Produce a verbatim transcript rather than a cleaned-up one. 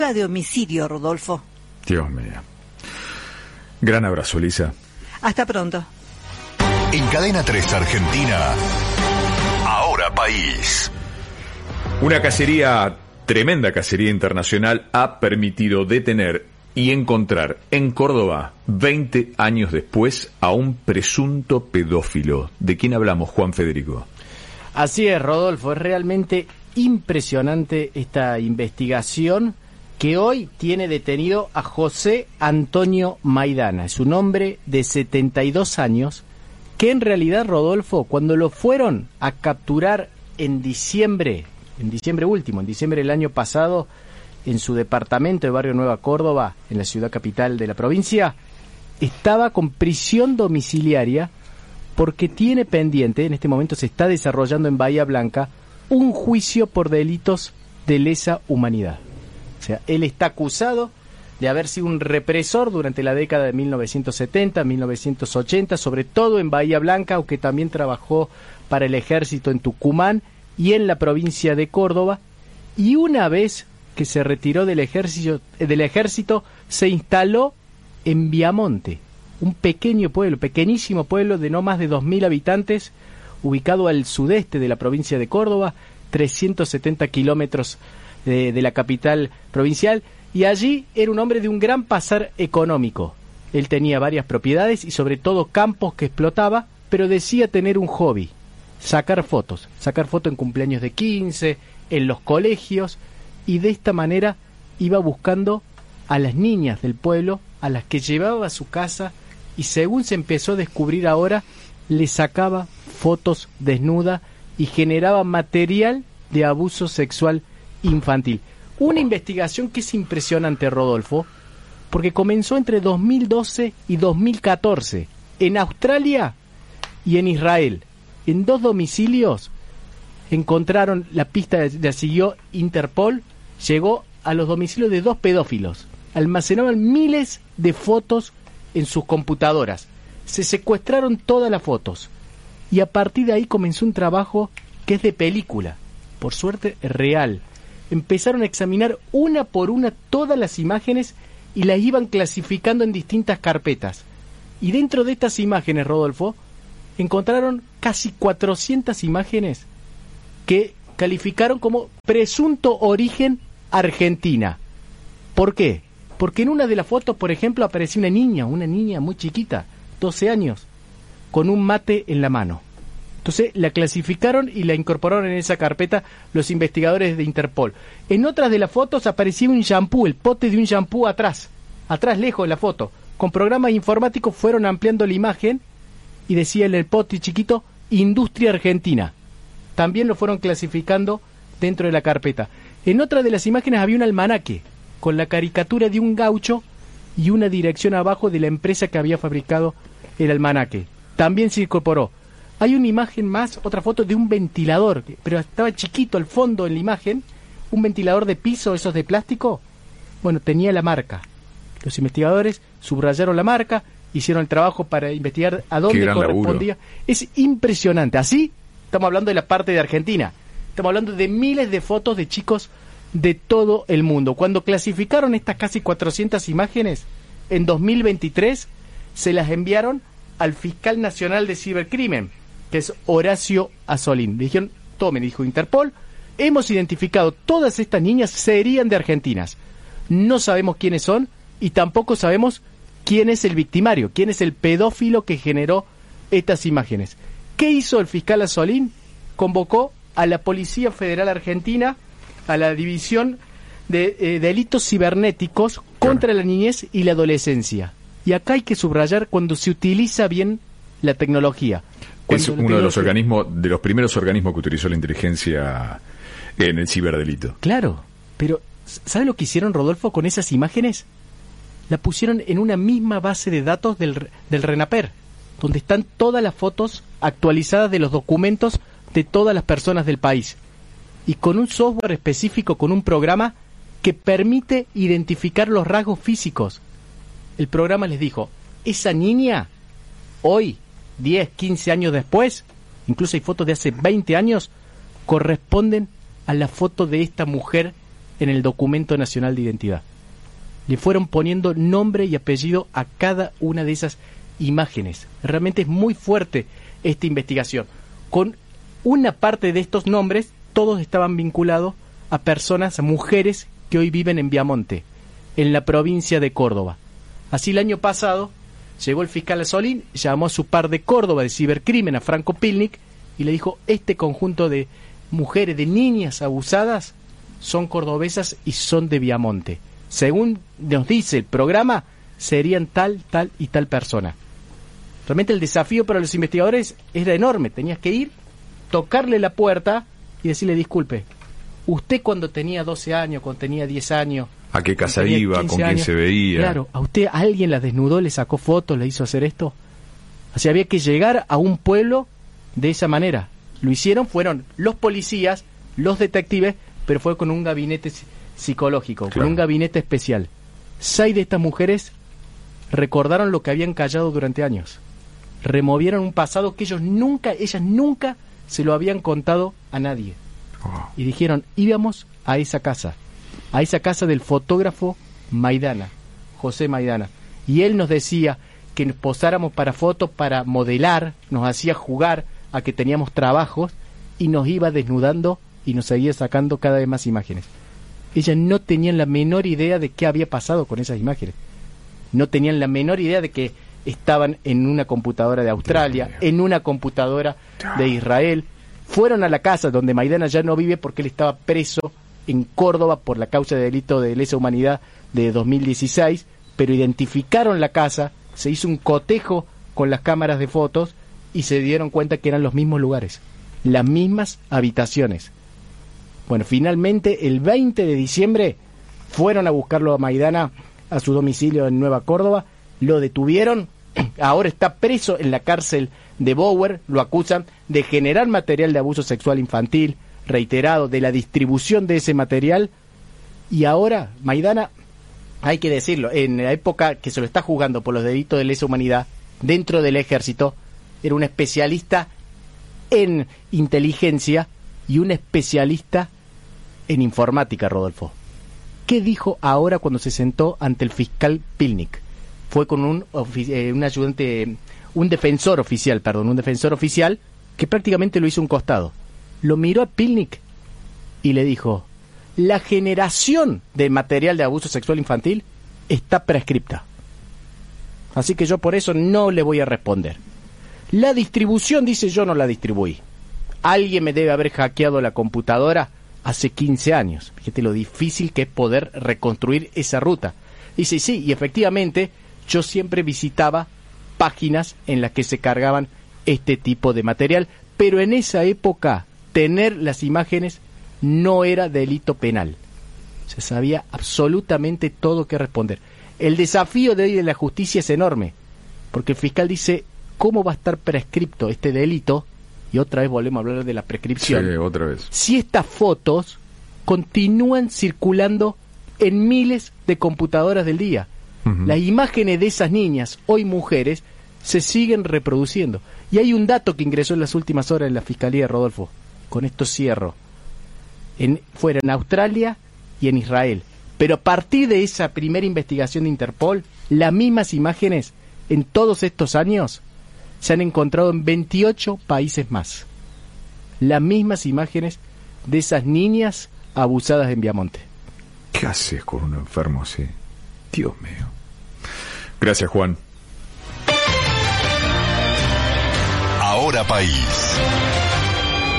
de homicidio, Rodolfo. Dios mío. Gran abrazo, Lisa. Hasta pronto. En Cadena tres Argentina, Ahora País. Una cacería, tremenda cacería internacional, ha permitido detener y encontrar en Córdoba, veinte años después, a un presunto pedófilo. ¿De quién hablamos, Juan Federico? Así es, Rodolfo, es realmente impresionante esta investigación que hoy tiene detenido a José Antonio Maidana. Es un hombre de setenta y dos años que en realidad, Rodolfo, cuando lo fueron a capturar en diciembre, en diciembre último, en diciembre del año pasado, en su departamento de Barrio Nueva Córdoba, en la ciudad capital de la provincia, estaba con prisión domiciliaria porque tiene pendiente, en este momento se está desarrollando en Bahía Blanca, un juicio por delitos de lesa humanidad. O sea, él está acusado de haber sido un represor durante la década de mil novecientos setenta, mil novecientos ochenta, sobre todo en Bahía Blanca, aunque también trabajó para el ejército en Tucumán y en la provincia de Córdoba, y una vez que se retiró del ejército, del ejército se instaló en Viamonte, un pequeño pueblo, pequeñísimo pueblo de no más de dos mil habitantes, ubicado al sudeste de la provincia de Córdoba, trescientos setenta kilómetros de, de la capital provincial, y allí era un hombre de un gran pasar económico. Él tenía varias propiedades y sobre todo campos que explotaba, pero decía tener un hobby, sacar fotos, sacar fotos en cumpleaños de quince, en los colegios, y de esta manera iba buscando a las niñas del pueblo, a las que llevaba a su casa, y según se empezó a descubrir ahora, le sacaba fotos desnuda y generaba material de abuso sexual infantil. Una investigación que es impresionante, Rodolfo, porque comenzó entre dos mil doce y dos mil catorce en Australia y en Israel. En dos domicilios encontraron la pista, la siguió Interpol, llegó a los domicilios de dos pedófilos. Almacenaban miles de fotos en sus computadoras. Se secuestraron todas las fotos. Y a partir de ahí comenzó un trabajo que es de película, por suerte real. Empezaron a examinar una por una todas las imágenes y las iban clasificando en distintas carpetas. Y dentro de estas imágenes, Rodolfo, encontraron casi cuatrocientas imágenes que calificaron como presunto origen Argentina. ¿Por qué? Porque en una de las fotos, por ejemplo, apareció una niña, una niña muy chiquita, doce años, con un mate en la mano. Entonces la clasificaron y la incorporaron en esa carpeta los investigadores de Interpol. En otras de las fotos aparecía un shampoo, el pote de un shampoo atrás, atrás lejos de la foto. Con programas informáticos fueron ampliando la imagen y decía en el pote chiquito, Industria Argentina. También lo fueron clasificando dentro de la carpeta. En otra de las imágenes había un almanaque con la caricatura de un gaucho y una dirección abajo de la empresa que había fabricado el almanaque. También se incorporó. Hay una imagen más, otra foto de un ventilador, pero estaba chiquito al fondo en la imagen, un ventilador de piso, esos de plástico. Bueno, tenía la marca. Los investigadores subrayaron la marca, hicieron el trabajo para investigar a dónde correspondía. Laburo. Es impresionante. Así, estamos hablando de la parte de Argentina. Estamos hablando de miles de fotos de chicos de todo el mundo. Cuando clasificaron estas casi cuatrocientas imágenes, en dos mil veintitrés, se las enviaron al fiscal nacional de cibercrimen, que es Horacio Azzolin. Le dijeron, tome, dijo Interpol, hemos identificado todas estas niñas, serían de argentinas. No sabemos quiénes son y tampoco sabemos quién es el victimario, quién es el pedófilo que generó estas imágenes. ¿Qué hizo el fiscal Azzolin? Convocó a la Policía Federal Argentina, a la División de eh, Delitos Cibernéticos contra la Niñez y la Adolescencia. Y acá hay que subrayar cuando se utiliza bien la tecnología. Es uno de los organismos, de los primeros organismos que utilizó la inteligencia en el ciberdelito. Claro, pero ¿sabe lo que hicieron, Rodolfo, con esas imágenes? La pusieron en una misma base de datos del, del RENAPER, donde están todas las fotos actualizadas de los documentos de todas las personas del país. Y con un software específico, con un programa que permite identificar los rasgos físicos. El programa les dijo, esa niña, hoy, diez, quince años después, incluso hay fotos de hace veinte años, corresponden a la foto de esta mujer en el documento nacional de identidad. Le fueron poniendo nombre y apellido a cada una de esas imágenes. Realmente es muy fuerte esta investigación. Con una parte de estos nombres, todos estaban vinculados a personas, a mujeres que hoy viven en Viamonte, en la provincia de Córdoba. Así el año pasado llegó el fiscal Solín, llamó a su par de Córdoba de cibercrimen, a Franco Pilnik, y le dijo: este conjunto de mujeres, de niñas abusadas, son cordobesas y son de Viamonte. Según nos dice el programa, serían tal, tal y tal persona. Realmente el desafío para los investigadores era enorme. Tenías que ir, tocarle la puerta y decirle: disculpe, usted cuando tenía doce años, cuando tenía diez años, ¿a qué casa iba? ¿Con quién años, se veía? Claro, ¿a usted alguien la desnudó, le sacó fotos, le hizo hacer esto? O sea, había que llegar a un pueblo de esa manera. Lo hicieron, fueron los policías, los detectives, pero fue con un gabinete psicológico, claro, con un gabinete especial. Seis de estas mujeres recordaron lo que habían callado durante años. Removieron un pasado que ellos nunca, ellas nunca se lo habían contado a nadie. Oh. Y dijeron: íbamos a esa casa, a esa casa del fotógrafo Maidana, José Maidana. Y él nos decía que nos posáramos para fotos, para modelar, nos hacía jugar a que teníamos trabajos y nos iba desnudando y nos seguía sacando cada vez más imágenes. Ellas no tenían la menor idea de qué había pasado con esas imágenes. No tenían la menor idea de que estaban en una computadora de Australia, en una computadora de Israel. Fueron a la casa donde Maidana ya no vive porque él estaba preso en Córdoba por la causa de delito de lesa humanidad de dos mil dieciséis, pero identificaron la casa, se hizo un cotejo con las cámaras de fotos y se dieron cuenta que eran los mismos lugares, las mismas habitaciones. Bueno, finalmente el veinte de diciembre fueron a buscarlo a Maidana a su domicilio en Nueva Córdoba, lo detuvieron, ahora está preso en la cárcel de Bower, lo acusan de generar material de abuso sexual infantil reiterado, de la distribución de ese material, y ahora Maidana, hay que decirlo, en la época que se lo está juzgando por los delitos de lesa humanidad dentro del ejército, era un especialista en inteligencia y un especialista en informática, Rodolfo. ¿Qué dijo ahora cuando se sentó ante el fiscal Pilnik? Fue con un, eh, un ayudante, un defensor oficial, perdón, un defensor oficial que prácticamente lo hizo un costado. Lo miró a Pilnik y le dijo: la generación de material de abuso sexual infantil está prescripta. Así que yo por eso no le voy a responder. La distribución, dice, yo no la distribuí. Alguien me debe haber hackeado la computadora hace quince años. Fíjate lo difícil que es poder reconstruir esa ruta. Dice, sí, y efectivamente yo siempre visitaba páginas en las que se cargaban este tipo de material, pero en esa época tener las imágenes no era delito penal. Se sabía absolutamente todo que responder. El desafío de hoy de la justicia es enorme, porque el fiscal dice: ¿cómo va a estar prescripto este delito? Y otra vez volvemos a hablar de la prescripción. Sí, otra vez. Si estas fotos continúan circulando en miles de computadoras del día. Uh-huh. Las imágenes de esas niñas, hoy mujeres, se siguen reproduciendo. Y hay un dato que ingresó en las últimas horas en la Fiscalía, Rodolfo. Con esto cierro. En, fuera en Australia y en Israel. Pero a partir de esa primera investigación de Interpol, las mismas imágenes en todos estos años se han encontrado en veintiocho países más. Las mismas imágenes de esas niñas abusadas en Viamonte. ¿Qué haces con un enfermo así? Dios mío. Gracias, Juan. Ahora País.